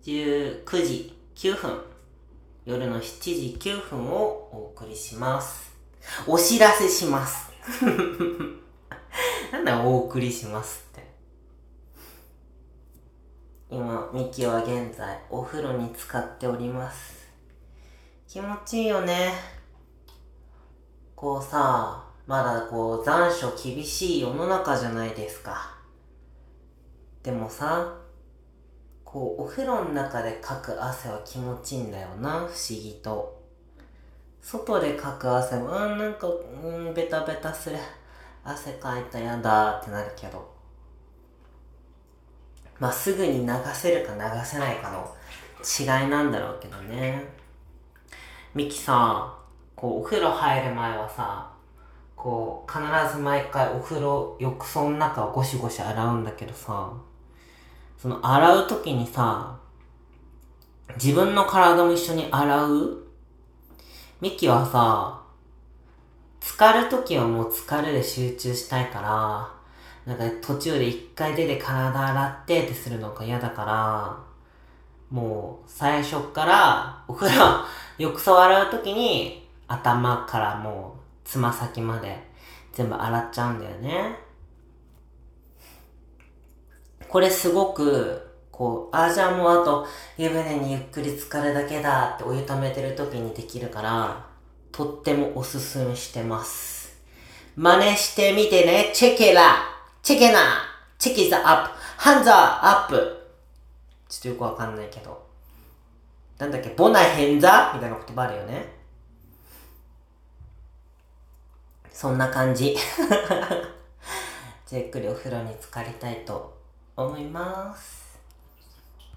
19時9分、夜の7時9分をお送りします。お知らせします。なんだお送りしますって。今、ミキは現在お風呂に浸かっております。気持ちいいよね。こうさ、まだ残暑厳しい世の中じゃないですか。でもさ、お風呂の中でかく汗は気持ちいいんだよな、不思議と。外でかく汗は、なんか、ベタベタする。汗かいたやだってなるけど。まあ、すぐに流せるか流せないかの違いなんだろうけどね。ミキさ、お風呂入る前はさ、必ず毎回お風呂、浴槽の中をゴシゴシ洗うんだけどさ、その洗うときにさ、自分の体も一緒に洗う？ミキはさ、浸かるときはもう浸かるで集中したいから、なんか途中で一回出て体洗ってってするのが嫌だから、もう最初からお風呂、浴槽洗うときに頭からもうつま先まで全部洗っちゃうんだよね。これすごく、じゃあもうあと湯船にゆっくり浸かるだけだってお湯溜めてる時にできるから、とってもおすすめしてます。真似してみてね。チェケラチェケナチェキザアップハンザーアップ。ちょっとよくわかんないけど。なんだっけ、ボナヘンザみたいな言葉あるよね。そんな感じ。じゃあゆっくりお風呂に浸かりたいと思います。